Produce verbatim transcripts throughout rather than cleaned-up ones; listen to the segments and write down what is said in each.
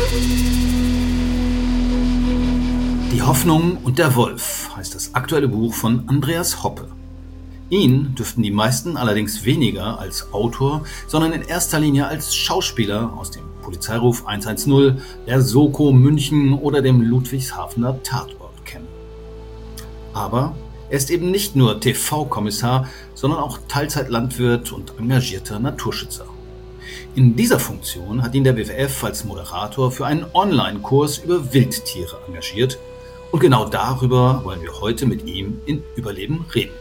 Die Hoffnung und der Wolf heißt das aktuelle Buch von Andreas Hoppe. Ihn dürften die meisten allerdings weniger als Autor, sondern in erster Linie als Schauspieler aus dem Polizeiruf hundertzehn, der Soko München oder dem Ludwigshafener Tatort kennen. Aber er ist eben nicht nur T V-Kommissar, sondern auch Teilzeitlandwirt und engagierter Naturschützer. In dieser Funktion hat ihn der W W F als Moderator für einen Online-Kurs über Wildtiere engagiert. Und genau darüber wollen wir heute mit ihm in Überleben reden.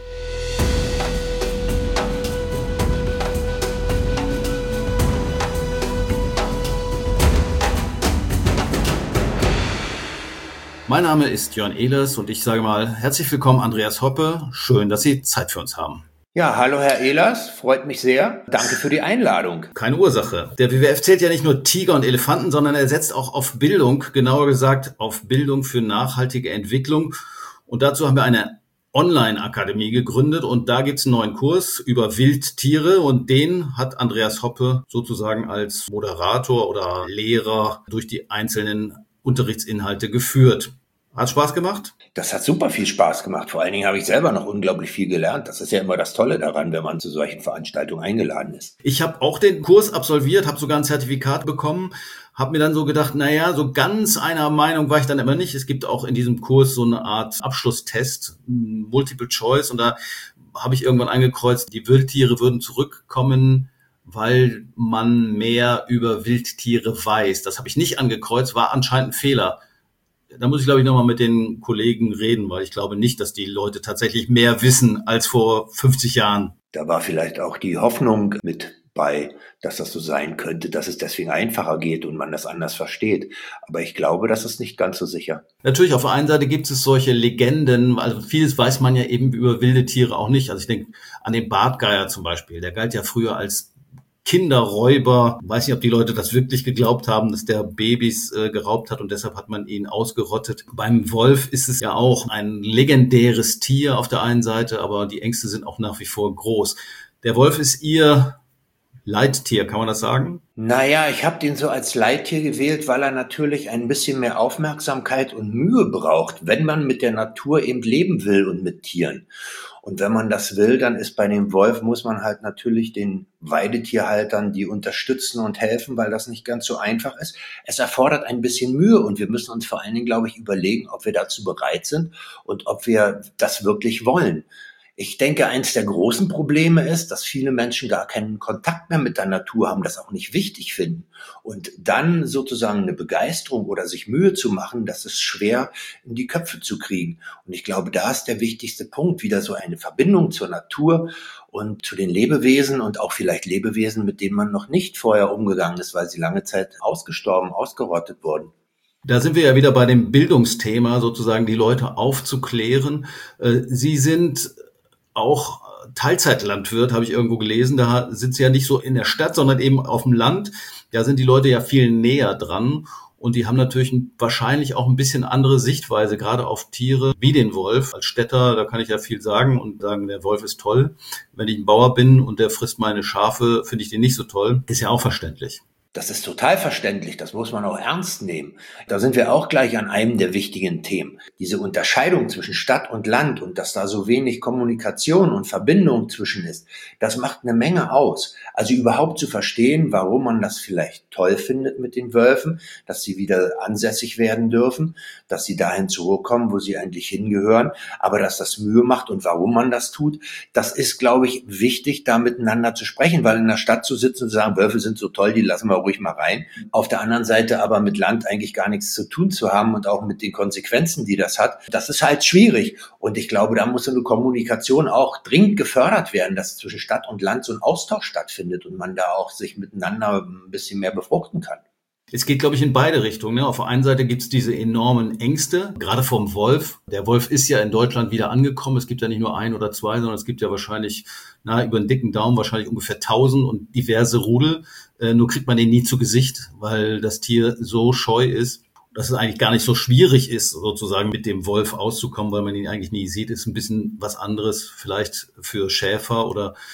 Mein Name ist Jörn Ehlers und ich sage mal herzlich willkommen Andreas Hoppe. Schön, dass Sie Zeit für uns haben. Ja, hallo Herr Ehlers, freut mich sehr. Danke für die Einladung. Keine Ursache. Der W W F zählt ja nicht nur Tiger und Elefanten, sondern er setzt auch auf Bildung, genauer gesagt auf Bildung für nachhaltige Entwicklung. Und dazu haben wir eine Online-Akademie gegründet und da gibt's einen neuen Kurs über Wildtiere und den hat Andreas Hoppe sozusagen als Moderator oder Lehrer durch die einzelnen Unterrichtsinhalte geführt. Hat Spaß gemacht? Das hat super viel Spaß gemacht. Vor allen Dingen habe ich selber noch unglaublich viel gelernt. Das ist ja immer das Tolle daran, wenn man zu solchen Veranstaltungen eingeladen ist. Ich habe auch den Kurs absolviert, habe sogar ein Zertifikat bekommen, habe mir dann so gedacht, naja, so ganz einer Meinung war ich dann immer nicht. Es gibt auch in diesem Kurs so eine Art Abschlusstest, Multiple Choice, und da habe ich irgendwann angekreuzt, die Wildtiere würden zurückkommen, weil man mehr über Wildtiere weiß. Das habe ich nicht angekreuzt, war anscheinend ein Fehler. Da muss ich, glaube ich, nochmal mit den Kollegen reden, weil ich glaube nicht, dass die Leute tatsächlich mehr wissen als vor fünfzig Jahren. Da war vielleicht auch die Hoffnung mit bei, dass das so sein könnte, dass es deswegen einfacher geht und man das anders versteht. Aber ich glaube, das ist nicht ganz so sicher. Natürlich, auf der einen Seite gibt es solche Legenden, also vieles weiß man ja eben über wilde Tiere auch nicht. Also ich denke an den Bartgeier zum Beispiel, der galt ja früher als Kinderräuber. Ich weiß nicht, ob die Leute das wirklich geglaubt haben, dass der Babys äh, geraubt hat und deshalb hat man ihn ausgerottet. Beim Wolf ist es ja auch ein legendäres Tier auf der einen Seite, aber die Ängste sind auch nach wie vor groß. Der Wolf ist Ihr Leittier, kann man das sagen? Naja, ich habe den so als Leittier gewählt, weil er natürlich ein bisschen mehr Aufmerksamkeit und Mühe braucht, wenn man mit der Natur eben leben will und mit Tieren. Und wenn man das will, dann ist bei dem Wolf, muss man halt natürlich den Weidetierhaltern, die unterstützen und helfen, weil das nicht ganz so einfach ist. Es erfordert ein bisschen Mühe und wir müssen uns vor allen Dingen, glaube ich, überlegen, ob wir dazu bereit sind und ob wir das wirklich wollen. Ich denke, eins der großen Probleme ist, dass viele Menschen gar keinen Kontakt mehr mit der Natur haben, das auch nicht wichtig finden. Und dann sozusagen eine Begeisterung oder sich Mühe zu machen, das ist schwer in die Köpfe zu kriegen. Und ich glaube, da ist der wichtigste Punkt, wieder so eine Verbindung zur Natur und zu den Lebewesen und auch vielleicht Lebewesen, mit denen man noch nicht vorher umgegangen ist, weil sie lange Zeit ausgestorben, ausgerottet wurden. Da sind wir ja wieder bei dem Bildungsthema, sozusagen die Leute aufzuklären. Sie sind auch Teilzeitlandwirt, habe ich irgendwo gelesen. Da sind sie ja nicht so in der Stadt, sondern eben auf dem Land. Da sind die Leute ja viel näher dran. Und die haben natürlich wahrscheinlich auch ein bisschen andere Sichtweise, gerade auf Tiere wie den Wolf. Als Städter, da kann ich ja viel sagen und sagen, der Wolf ist toll. Wenn ich ein Bauer bin und der frisst meine Schafe, finde ich den nicht so toll. Ist ja auch verständlich. Das ist total verständlich, das muss man auch ernst nehmen. Da sind wir auch gleich an einem der wichtigen Themen. Diese Unterscheidung zwischen Stadt und Land und dass da so wenig Kommunikation und Verbindung zwischen ist, das macht eine Menge aus. Also überhaupt zu verstehen, warum man das vielleicht toll findet mit den Wölfen, dass sie wieder ansässig werden dürfen, dass sie dahin zurückkommen, wo sie eigentlich hingehören, aber dass das Mühe macht und warum man das tut, das ist, glaube ich, wichtig, da miteinander zu sprechen, weil in der Stadt zu sitzen und zu sagen, Wölfe sind so toll, die lassen wir ruhig mal rein. Auf der anderen Seite aber mit Land eigentlich gar nichts zu tun zu haben und auch mit den Konsequenzen, die das hat, das ist halt schwierig. Und ich glaube, da muss so eine Kommunikation auch dringend gefördert werden, dass zwischen Stadt und Land so ein Austausch stattfindet und man da auch sich miteinander ein bisschen mehr befruchten kann. Es geht, glaube ich, in beide Richtungen. Ne? Auf der einen Seite gibt es diese enormen Ängste, gerade vom Wolf. Der Wolf ist ja in Deutschland wieder angekommen. Es gibt ja nicht nur ein oder zwei, sondern es gibt ja wahrscheinlich, na, über den dicken Daumen wahrscheinlich ungefähr tausend und diverse Rudel. Äh, nur kriegt man den nie zu Gesicht, weil das Tier so scheu ist, dass es eigentlich gar nicht so schwierig ist, sozusagen mit dem Wolf auszukommen, weil man ihn eigentlich nie sieht. Ist ein bisschen was anderes vielleicht für Schäfer oder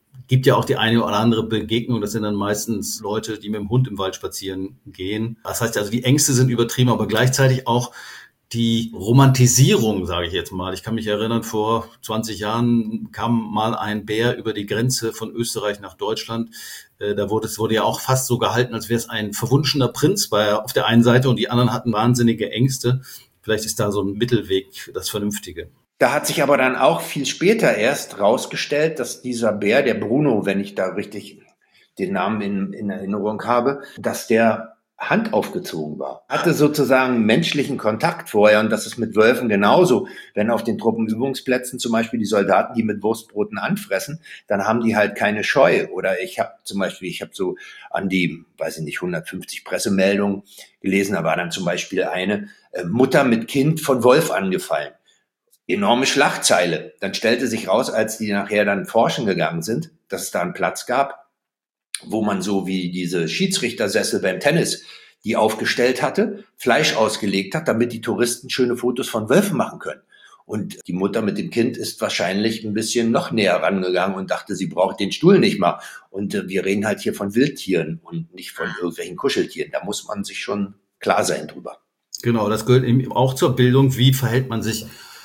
Gibt ja auch die eine oder andere Begegnung, das sind dann meistens Leute, die mit dem Hund im Wald spazieren gehen. Das heißt also, die Ängste sind übertrieben, aber gleichzeitig auch die Romantisierung, sage ich jetzt mal. Ich kann mich erinnern, vor zwanzig Jahren kam mal ein Bär über die Grenze von Österreich nach Deutschland. Da wurde es wurde ja auch fast so gehalten, als wäre es ein verwunschener Prinz bei, auf der einen Seite, und die anderen hatten wahnsinnige Ängste. Vielleicht ist da so ein Mittelweg das Vernünftige. Da hat sich aber dann auch viel später erst rausgestellt, dass dieser Bär, der Bruno, wenn ich da richtig den Namen in, in Erinnerung habe, dass der Hand aufgezogen war. Hatte sozusagen menschlichen Kontakt vorher, und das ist mit Wölfen genauso. Wenn auf den Truppenübungsplätzen zum Beispiel die Soldaten die mit Wurstbroten anfressen, dann haben die halt keine Scheu. Oder ich habe zum Beispiel, ich habe so an die, weiß ich nicht, hundertfünfzig Pressemeldungen gelesen, da war dann zum Beispiel eine äh, Mutter mit Kind von Wolf angefallen. Enorme Schlagzeile. Dann stellte sich raus, als die nachher dann forschen gegangen sind, dass es da einen Platz gab, wo man so wie diese Schiedsrichtersessel beim Tennis die aufgestellt hatte, Fleisch ausgelegt hat, damit die Touristen schöne Fotos von Wölfen machen können. Und die Mutter mit dem Kind ist wahrscheinlich ein bisschen noch näher rangegangen und dachte, sie braucht den Stuhl nicht mal. Und äh, wir reden halt hier von Wildtieren und nicht von irgendwelchen Kuscheltieren. Da muss man sich schon klar sein drüber. Genau, das gehört eben auch zur Bildung. Wie verhält man sich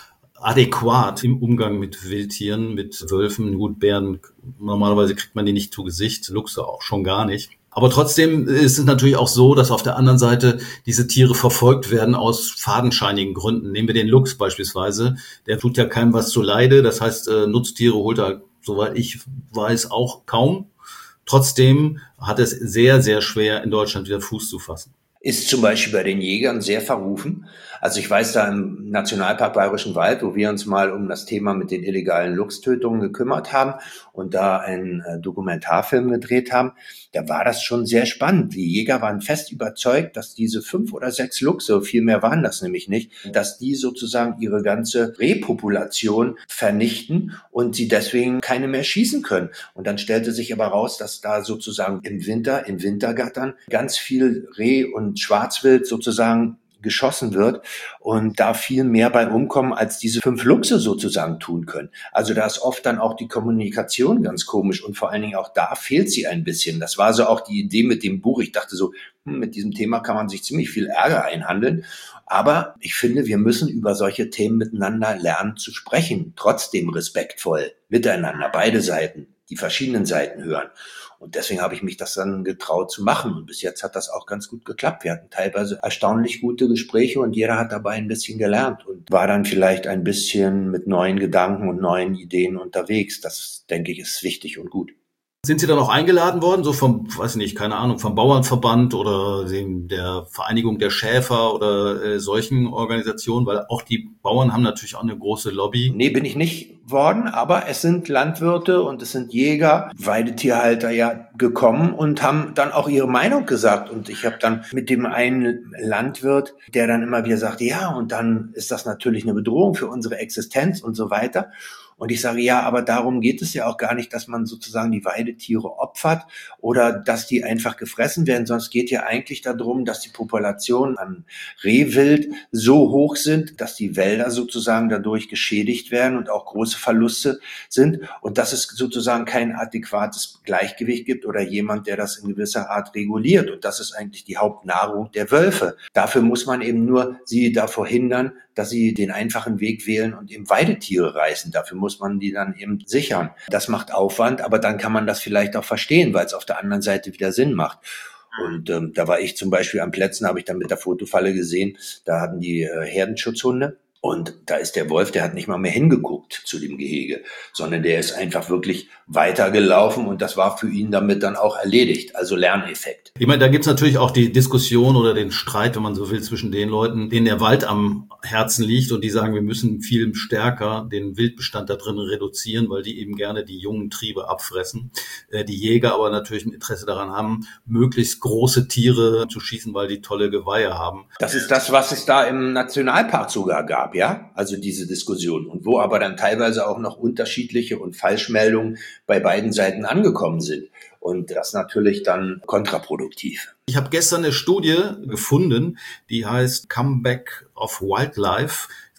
adäquat im Umgang mit Wildtieren, mit Wölfen? Gut, Bären, normalerweise kriegt man die nicht zu Gesicht, Luchse auch schon gar nicht. Aber trotzdem ist es natürlich auch so, dass auf der anderen Seite diese Tiere verfolgt werden aus fadenscheinigen Gründen. Nehmen wir den Luchs beispielsweise. Der tut ja keinem was zuleide. Das heißt, Nutztiere holt er, soweit ich weiß, auch kaum. Trotzdem hat es sehr, sehr schwer, in Deutschland wieder Fuß zu fassen. Ist zum Beispiel bei den Jägern sehr verrufen. Also ich weiß, da im Nationalpark Bayerischen Wald, wo wir uns mal um das Thema mit den illegalen Luchstötungen gekümmert haben und da einen äh, Dokumentarfilm gedreht haben, da war das schon sehr spannend. Die Jäger waren fest überzeugt, dass diese fünf oder sechs Luchse, viel mehr waren das nämlich nicht, dass die sozusagen ihre ganze Rehpopulation vernichten und sie deswegen keine mehr schießen können. Und dann stellte sich aber raus, dass da sozusagen im Winter, in Wintergattern, ganz viel Reh und Schwarzwild sozusagen geschossen wird und da viel mehr bei umkommen, als diese fünf Luchse sozusagen tun können. Also da ist oft dann auch die Kommunikation ganz komisch und vor allen Dingen auch da fehlt sie ein bisschen. Das war so auch die Idee mit dem Buch. Ich dachte so, hm, mit diesem Thema kann man sich ziemlich viel Ärger einhandeln. Aber ich finde, wir müssen über solche Themen miteinander lernen zu sprechen, trotzdem respektvoll miteinander, beide Seiten, die verschiedenen Seiten hören. Und deswegen habe ich mich das dann getraut zu machen. Und bis jetzt hat das auch ganz gut geklappt. Wir hatten teilweise erstaunlich gute Gespräche und jeder hat dabei ein bisschen gelernt und war dann vielleicht ein bisschen mit neuen Gedanken und neuen Ideen unterwegs. Das, denke ich, ist wichtig und gut. Sind Sie dann auch eingeladen worden, so vom, weiß ich nicht, keine Ahnung, vom Bauernverband oder dem, der Vereinigung der Schäfer oder äh, solchen Organisationen? Weil auch die Bauern haben natürlich auch eine große Lobby. Nee, bin ich nicht worden, aber es sind Landwirte und es sind Jäger, Weidetierhalter ja gekommen und haben dann auch ihre Meinung gesagt. Und ich habe dann mit dem einen Landwirt, der dann immer wieder sagt, ja, und dann ist das natürlich eine Bedrohung für unsere Existenz und so weiter. Und ich sage, ja, aber darum geht es ja auch gar nicht, dass man sozusagen die Weidetiere opfert oder dass die einfach gefressen werden, sondern es geht ja eigentlich darum, dass die Populationen an Rehwild so hoch sind, dass die Wälder sozusagen dadurch geschädigt werden und auch große Verluste sind und dass es sozusagen kein adäquates Gleichgewicht gibt oder jemand, der das in gewisser Art reguliert. Und das ist eigentlich die Hauptnahrung der Wölfe. Dafür muss man eben nur sie davor hindern, dass sie den einfachen Weg wählen und eben Weidetiere reißen. Dafür muss man die dann eben sichern. Das macht Aufwand, aber dann kann man das vielleicht auch verstehen, weil es auf der anderen Seite wieder Sinn macht. Und ähm, da war ich zum Beispiel am Plätzen, habe ich dann mit der Fotofalle gesehen, da hatten die äh, Herdenschutzhunde. Und da ist der Wolf, der hat nicht mal mehr hingeguckt zu dem Gehege, sondern der ist einfach wirklich weitergelaufen und das war für ihn damit dann auch erledigt. Also Lerneffekt. Ich meine, da gibt's natürlich auch die Diskussion oder den Streit, wenn man so will, zwischen den Leuten, denen der Wald am Herzen liegt und die sagen, wir müssen viel stärker den Wildbestand da drin reduzieren, weil die eben gerne die jungen Triebe abfressen. Die Jäger aber natürlich ein Interesse daran haben, möglichst große Tiere zu schießen, weil die tolle Geweihe haben. Das ist das, was es da im Nationalpark sogar gab. Ja, also diese Diskussion und wo aber dann teilweise auch noch unterschiedliche und Falschmeldungen bei beiden Seiten angekommen sind und das natürlich dann kontraproduktiv. Ich habe gestern eine Studie gefunden, die heißt Comeback of Wildlife. Es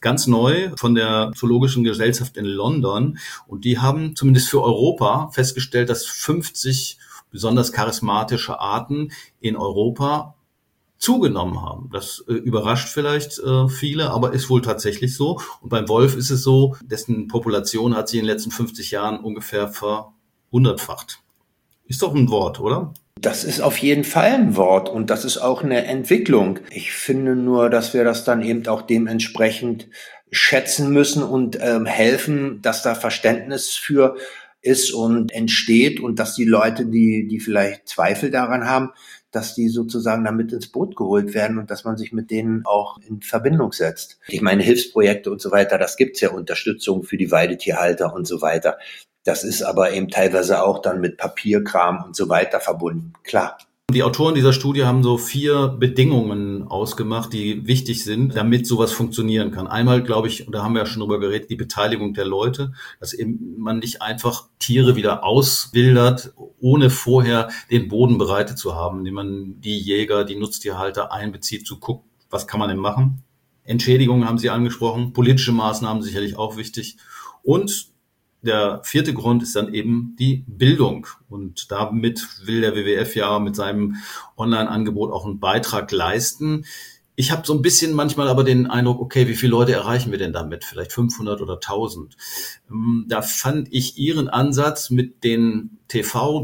ganz neu von der Zoologischen Gesellschaft in London. Und die haben zumindest für Europa festgestellt, dass fünfzig besonders charismatische Arten in Europa zugenommen haben. Das äh, überrascht vielleicht äh, viele, aber ist wohl tatsächlich so. Und beim Wolf ist es so, dessen Population hat sich in den letzten fünfzig Jahren ungefähr verhundertfacht. Ist doch ein Wort, oder? Das ist auf jeden Fall ein Wort und das ist auch eine Entwicklung. Ich finde nur, dass wir das dann eben auch dementsprechend schätzen müssen und ähm, helfen, dass da Verständnis für ist und entsteht und dass die Leute, die, die vielleicht Zweifel daran haben, dass die sozusagen damit ins Boot geholt werden und dass man sich mit denen auch in Verbindung setzt. Ich meine, Hilfsprojekte und so weiter, das gibt's ja, Unterstützung für die Weidetierhalter und so weiter. Das ist aber eben teilweise auch dann mit Papierkram und so weiter verbunden, klar. Die Autoren dieser Studie haben so vier Bedingungen ausgemacht, die wichtig sind, damit sowas funktionieren kann. Einmal, glaube ich, und da haben wir ja schon drüber geredet, die Beteiligung der Leute, dass eben man nicht einfach Tiere wieder auswildert, ohne vorher den Boden bereitet zu haben, indem man die Jäger, die Nutztierhalter einbezieht, zu gucken, was kann man denn machen. Entschädigungen haben Sie angesprochen, politische Maßnahmen sicherlich auch wichtig. Und der vierte Grund ist dann eben die Bildung. Und damit will der W W F ja mit seinem Online-Angebot auch einen Beitrag leisten. Ich habe so ein bisschen manchmal aber den Eindruck, okay, wie viele Leute erreichen wir denn damit? Vielleicht fünfhundert oder tausend. Da fand ich Ihren Ansatz mit den T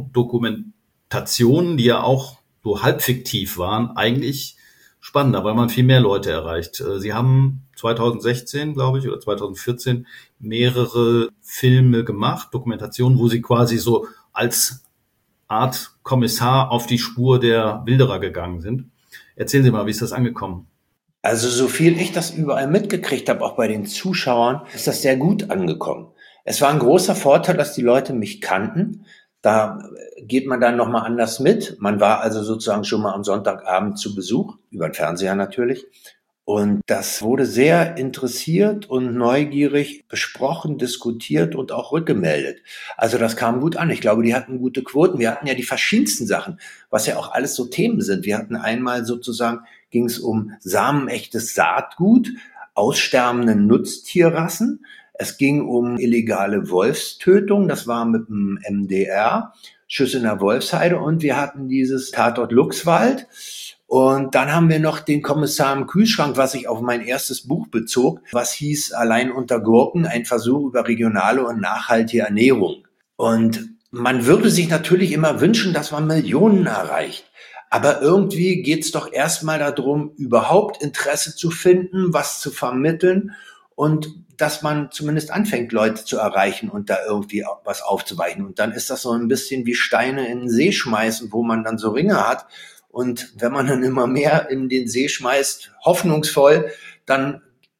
V-Dokumentationen, die ja auch so halb fiktiv waren, eigentlich spannender, weil man viel mehr Leute erreicht. Sie haben zwanzig sechzehn, glaube ich, oder zwanzig vierzehn mehrere Filme gemacht, Dokumentationen, wo Sie quasi so als Art Kommissar auf die Spur der Wilderer gegangen sind. Erzählen Sie mal, wie ist das angekommen? Also so viel ich das überall mitgekriegt habe, auch bei den Zuschauern, ist das sehr gut angekommen. Es war ein großer Vorteil, dass die Leute mich kannten. Da geht man dann nochmal anders mit. Man war also sozusagen schon mal am Sonntagabend zu Besuch, über den Fernseher natürlich. Und das wurde sehr interessiert und neugierig besprochen, diskutiert und auch rückgemeldet. Also das kam gut an. Ich glaube, die hatten gute Quoten. Wir hatten ja die verschiedensten Sachen, was ja auch alles so Themen sind. Wir hatten einmal sozusagen, ging es um samenechtes Saatgut, aussterbende Nutztierrassen. Es ging um illegale Wolfstötung, das war mit dem M D R, Schüsse in der Wolfsheide, und wir hatten dieses Tatort Luchswald. Und dann haben wir noch den Kommissar im Kühlschrank, was sich auf mein erstes Buch bezog, was hieß Allein unter Gurken, ein Versuch über regionale und nachhaltige Ernährung. Und man würde sich natürlich immer wünschen, dass man Millionen erreicht. Aber irgendwie geht's doch erstmal darum, überhaupt Interesse zu finden, was zu vermitteln und dass man zumindest anfängt, Leute zu erreichen und da irgendwie was aufzuweichen. Und dann ist das so ein bisschen wie Steine in den See schmeißen, wo man dann so Ringe hat. Und wenn man dann immer mehr in den See schmeißt, hoffnungsvoll, dann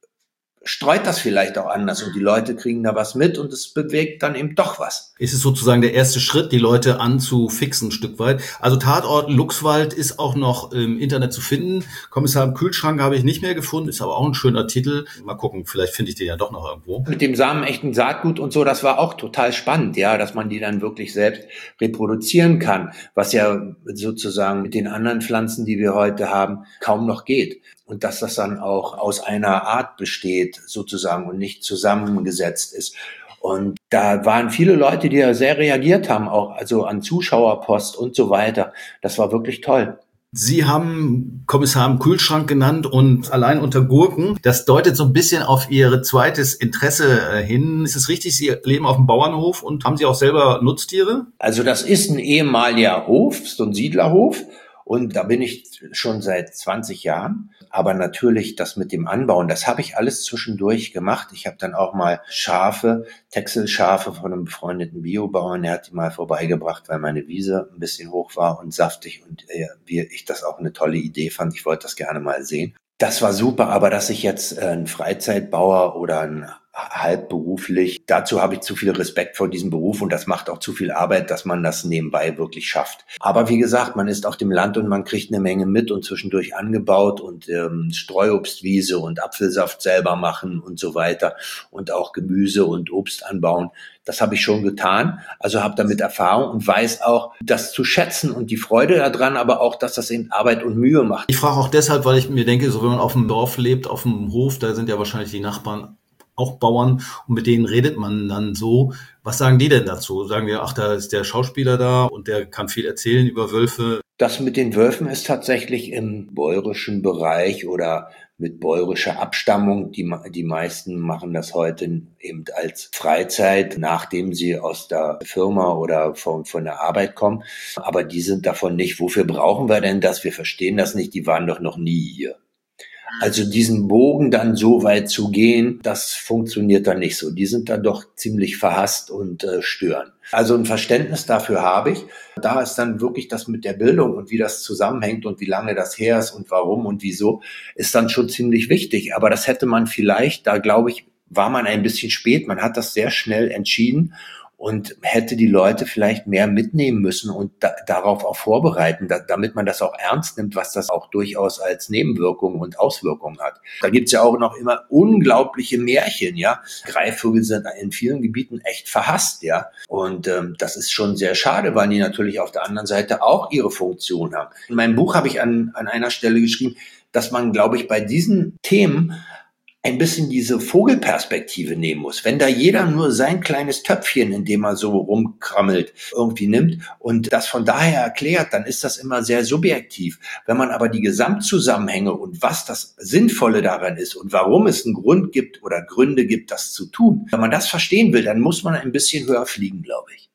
streut das vielleicht auch anders und die Leute kriegen da was mit und es bewegt dann eben doch was. Ist es sozusagen der erste Schritt, die Leute anzufixen ein Stück weit? Also Tatort Luchswald ist auch noch im Internet zu finden. Kommissar im Kühlschrank habe ich nicht mehr gefunden, ist aber auch ein schöner Titel. Mal gucken, vielleicht finde ich den ja doch noch irgendwo. Mit dem samenechten Saatgut und so, das war auch total spannend, ja, dass man die dann wirklich selbst reproduzieren kann, was ja sozusagen mit den anderen Pflanzen, die wir heute haben, kaum noch geht. Und dass das dann auch aus einer Art besteht, sozusagen, und nicht zusammengesetzt ist. Und da waren viele Leute, die ja sehr reagiert haben, auch also an Zuschauerpost und so weiter. Das war wirklich toll. Sie haben Kommissar im Kühlschrank genannt und Allein unter Gurken. Das deutet so ein bisschen auf Ihr zweites Interesse hin. Ist es richtig, Sie leben auf dem Bauernhof und haben Sie auch selber Nutztiere? Also das ist ein ehemaliger Hof, so ein Siedlerhof. Und da bin ich schon seit zwanzig Jahren. Aber natürlich das mit dem Anbauen, das habe ich alles zwischendurch gemacht. Ich habe dann auch mal Schafe, Texelschafe von einem befreundeten Biobauern, der hat die mal vorbeigebracht, weil meine Wiese ein bisschen hoch war und saftig und äh, wie ich das auch eine tolle Idee fand. Ich wollte das gerne mal sehen. Das war super, aber dass ich jetzt äh, ein Freizeitbauer oder ein halb beruflich. Dazu habe ich zu viel Respekt vor diesem Beruf und das macht auch zu viel Arbeit, dass man das nebenbei wirklich schafft. Aber wie gesagt, man ist auf dem Land und man kriegt eine Menge mit und zwischendurch angebaut und ähm, Streuobstwiese und Apfelsaft selber machen und so weiter und auch Gemüse und Obst anbauen. Das habe ich schon getan, also habe damit Erfahrung und weiß auch, das zu schätzen und die Freude daran, aber auch, dass das eben Arbeit und Mühe macht. Ich frage auch deshalb, weil ich mir denke, so wenn man auf dem Dorf lebt, auf dem Hof, da sind ja wahrscheinlich die Nachbarn auch Bauern und mit denen redet man dann so. Was sagen die denn dazu? Sagen die, ach, da ist der Schauspieler da und der kann viel erzählen über Wölfe? Das mit den Wölfen ist tatsächlich im bäuerischen Bereich oder mit bäuerischer Abstammung. Die, die meisten machen das heute eben als Freizeit, nachdem sie aus der Firma oder von, von der Arbeit kommen. Aber die sind davon nicht, wofür brauchen wir denn das? Wir verstehen das nicht, die waren doch noch nie hier. Also diesen Bogen dann so weit zu gehen, das funktioniert dann nicht so. Die sind dann doch ziemlich verhasst und äh, stören. Also ein Verständnis dafür habe ich. Da ist dann wirklich das mit der Bildung und wie das zusammenhängt und wie lange das her ist und warum und wieso, ist dann schon ziemlich wichtig. Aber das hätte man vielleicht, da glaube ich, war man ein bisschen spät. Man hat das sehr schnell entschieden und hätte die Leute vielleicht mehr mitnehmen müssen und da, darauf auch vorbereiten, da, damit man das auch ernst nimmt, was das auch durchaus als Nebenwirkungen und Auswirkungen hat. Da gibt's ja auch noch immer unglaubliche Märchen, ja. Greifvögel sind in vielen Gebieten echt verhasst, ja. Und ähm, das ist schon sehr schade, weil die natürlich auf der anderen Seite auch ihre Funktion haben. In meinem Buch habe ich an, an einer Stelle geschrieben, dass man, glaube ich, bei diesen Themen ein bisschen diese Vogelperspektive nehmen muss. Wenn da jeder nur sein kleines Töpfchen, in dem er so rumkrammelt, irgendwie nimmt und das von daher erklärt, dann ist das immer sehr subjektiv. Wenn man aber die Gesamtzusammenhänge und was das Sinnvolle daran ist und warum es einen Grund gibt oder Gründe gibt, das zu tun, wenn man das verstehen will, dann muss man ein bisschen höher fliegen, glaube ich.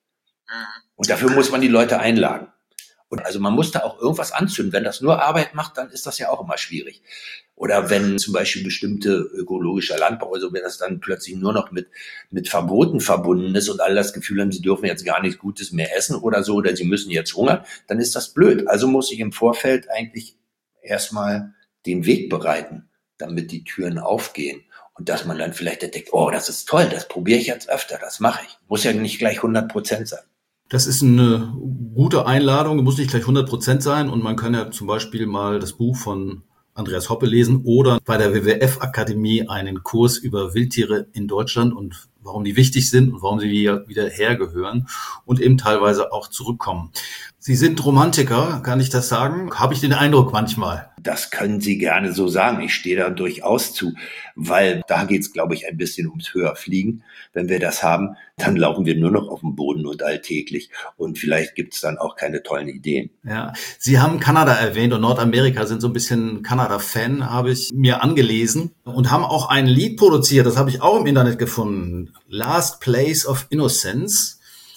Und dafür muss man die Leute einladen. Und also man muss da auch irgendwas anzünden. Wenn das nur Arbeit macht, dann ist das ja auch immer schwierig. Oder wenn zum Beispiel bestimmte ökologischer Landbau, also wenn das dann plötzlich nur noch mit, mit Verboten verbunden ist und alle das Gefühl haben, sie dürfen jetzt gar nichts Gutes mehr essen oder so, oder sie müssen jetzt hungern, dann ist das blöd. Also muss ich im Vorfeld eigentlich erstmal den Weg bereiten, damit die Türen aufgehen. Und dass man dann vielleicht entdeckt, oh, das ist toll, das probiere ich jetzt öfter, das mache ich. Muss ja nicht gleich hundert Prozent sein. Das ist eine gute Einladung, muss nicht gleich hundert Prozent sein und man kann ja zum Beispiel mal das Buch von Andreas Hoppe lesen oder bei der W W F-Akademie einen Kurs über Wildtiere in Deutschland und warum die wichtig sind und warum sie wieder hergehören und eben teilweise auch zurückkommen. Sie sind Romantiker, kann ich das sagen? Habe ich den Eindruck manchmal. Das können Sie gerne so sagen. Ich stehe da durchaus zu, weil da geht es, glaube ich, ein bisschen ums Höherfliegen. Wenn wir das haben, dann laufen wir nur noch auf dem Boden und alltäglich. Und vielleicht gibt es dann auch keine tollen Ideen. Ja, Sie haben Kanada erwähnt und Nordamerika, sind so ein bisschen Kanada-Fan, habe ich mir angelesen. Und haben auch ein Lied produziert, das habe ich auch im Internet gefunden. Last Place of Innocence.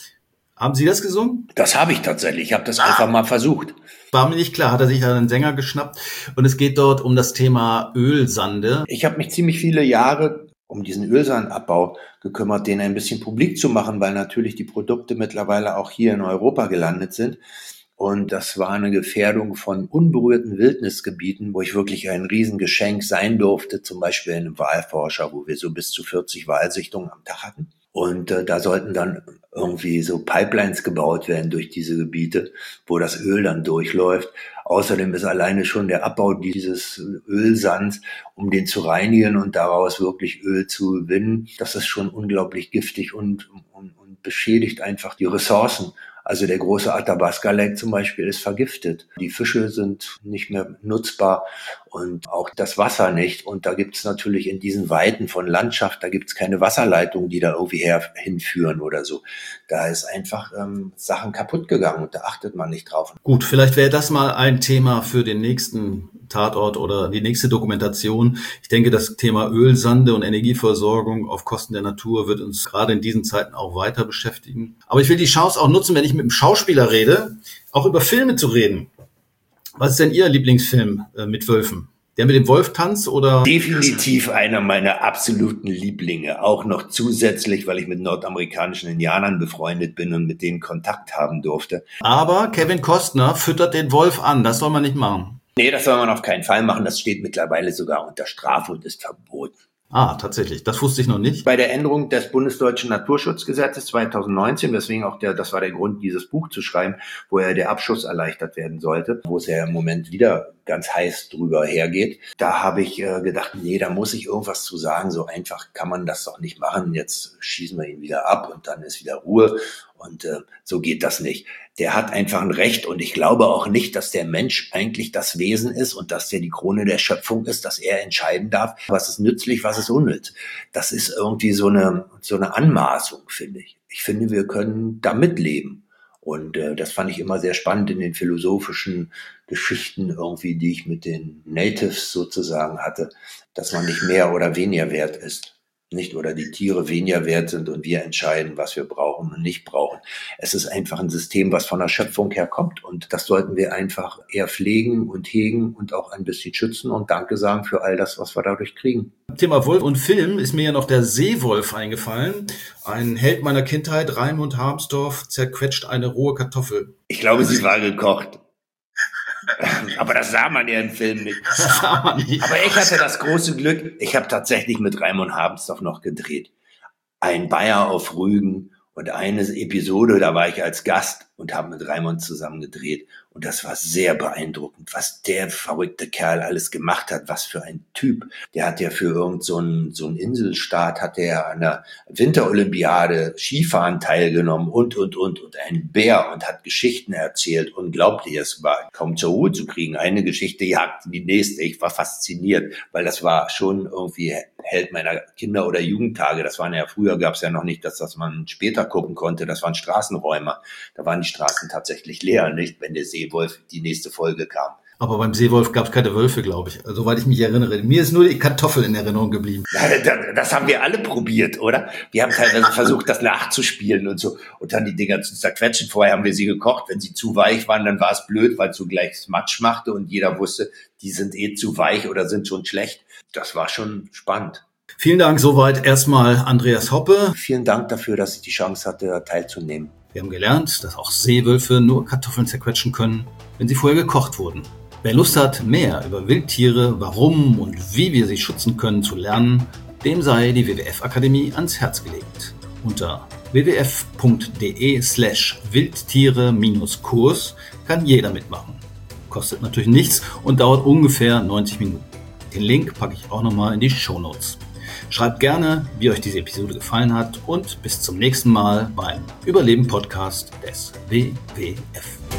Haben Sie das gesungen? Das habe ich tatsächlich. Ich habe das ah. einfach mal versucht. War mir nicht klar, hat er sich da einen Sänger geschnappt. Und es geht dort um das Thema Ölsande. Ich habe mich ziemlich viele Jahre um diesen Ölsandabbau gekümmert, den ein bisschen publik zu machen, weil natürlich die Produkte mittlerweile auch hier in Europa gelandet sind. Und das war eine Gefährdung von unberührten Wildnisgebieten, wo ich wirklich ein Riesengeschenk sein durfte, zum Beispiel in einem Walforscher, wo wir so bis zu vierzig Walsichtungen am Tag hatten. Und äh, da sollten dann irgendwie so Pipelines gebaut werden durch diese Gebiete, wo das Öl dann durchläuft. Außerdem ist alleine schon der Abbau dieses Ölsands, um den zu reinigen und daraus wirklich Öl zu gewinnen, das ist schon unglaublich giftig und, und, und beschädigt einfach die Ressourcen. Also der große Athabasca Lake zum Beispiel ist vergiftet. Die Fische sind nicht mehr nutzbar und auch das Wasser nicht. Und da gibt es natürlich in diesen Weiten von Landschaft, da gibt es keine Wasserleitungen, die da irgendwie her, hinführen oder so. Da ist einfach ähm, Sachen kaputt gegangen und da achtet man nicht drauf. Gut, vielleicht wäre das mal ein Thema für den nächsten Tatort oder die nächste Dokumentation. Ich denke, das Thema Ölsande und Energieversorgung auf Kosten der Natur wird uns gerade in diesen Zeiten auch weiter beschäftigen. Aber ich will die Chance auch nutzen, wenn ich mit einem Schauspieler rede, auch über Filme zu reden. Was ist denn Ihr Lieblingsfilm äh, mit Wölfen? Der mit dem Wolftanz oder? Definitiv einer meiner absoluten Lieblinge. Auch noch zusätzlich, weil ich mit nordamerikanischen Indianern befreundet bin und mit denen Kontakt haben durfte. Aber Kevin Costner füttert den Wolf an. Das soll man nicht machen. Nee, das soll man auf keinen Fall machen. Das steht mittlerweile sogar unter Strafe und ist verboten. Ah, tatsächlich. Das wusste ich noch nicht. Bei der Änderung des Bundesdeutschen Naturschutzgesetzes zweitausendneunzehn, deswegen auch der, das war der Grund, dieses Buch zu schreiben, wo ja der Abschuss erleichtert werden sollte, wo es ja im Moment wieder ganz heiß drüber hergeht. Da habe ich äh, gedacht, nee, da muss ich irgendwas zu sagen. So einfach kann man das doch nicht machen. Jetzt schießen wir ihn wieder ab und dann ist wieder Ruhe. Und äh, so geht das nicht. Der hat einfach ein Recht und ich glaube auch nicht, dass der Mensch eigentlich das Wesen ist und dass der die Krone der Schöpfung ist, dass er entscheiden darf, was ist nützlich, was ist unnütz. Das ist irgendwie so eine so eine Anmaßung, finde ich. Ich finde, wir können damit leben. Und äh, das fand ich immer sehr spannend in den philosophischen Geschichten irgendwie, die ich mit den Natives sozusagen hatte, dass man nicht mehr oder weniger wert ist. Nicht, oder die Tiere weniger wert sind und wir entscheiden, was wir brauchen und nicht brauchen. Es ist einfach ein System, was von der Schöpfung her kommt und das sollten wir einfach eher pflegen und hegen und auch ein bisschen schützen und Danke sagen für all das, was wir dadurch kriegen. Thema Wolf und Film ist mir ja noch der Seewolf eingefallen. Ein Held meiner Kindheit, Raimund Harmsdorf, zerquetscht eine rohe Kartoffel. Ich glaube, sie war gekocht. Aber das sah man ja im Film nicht. Das sah man nicht. Aber ich hatte das große Glück, ich habe tatsächlich mit Raimund Harmsdorf noch gedreht. Ein Bayer auf Rügen und eine Episode, da war ich als Gast und habe mit Raimund zusammen gedreht. Und das war sehr beeindruckend, was der verrückte Kerl alles gemacht hat, was für ein Typ. Der hat ja für irgend so einen, so einen Inselstaat, hat der an der Winterolympiade Skifahren teilgenommen und, und, und, und ein Bär und hat Geschichten erzählt. Unglaublich, es war kaum zur Ruhe zu kriegen. Eine Geschichte jagte die nächste. Ich war fasziniert, weil das war schon irgendwie Held meiner Kinder- oder Jugendtage. Das waren ja, früher gab es ja noch nicht, dass das man später gucken konnte. Das waren Straßenräumer. Da waren die Straßen tatsächlich leer, nicht, wenn der Seewolf die nächste Folge kam. Aber beim Seewolf gab es keine Wölfe, glaube ich, soweit ich mich erinnere. Mir ist nur die Kartoffel in Erinnerung geblieben. Das haben wir alle probiert, oder? Wir haben teilweise versucht, das nachzuspielen und so und dann die Dinger zu zerquetschen. Vorher haben wir sie gekocht. Wenn sie zu weich waren, dann war es blöd, weil es so gleich Matsch machte und jeder wusste, die sind eh zu weich oder sind schon schlecht. Das war schon spannend. Vielen Dank soweit erstmal Andreas Hoppe. Vielen Dank dafür, dass ich die Chance hatte, teilzunehmen. Wir haben gelernt, dass auch Seewölfe nur Kartoffeln zerquetschen können, wenn sie vorher gekocht wurden. Wer Lust hat, mehr über Wildtiere, warum und wie wir sie schützen können, zu lernen, dem sei die W W F-Akademie ans Herz gelegt. Unter w w f punkt d e slash wildtiere-kurs kann jeder mitmachen. Kostet natürlich nichts und dauert ungefähr neunzig Minuten. Den Link packe ich auch nochmal in die Shownotes. Schreibt gerne, wie euch diese Episode gefallen hat und bis zum nächsten Mal beim Überleben-Podcast des W W F.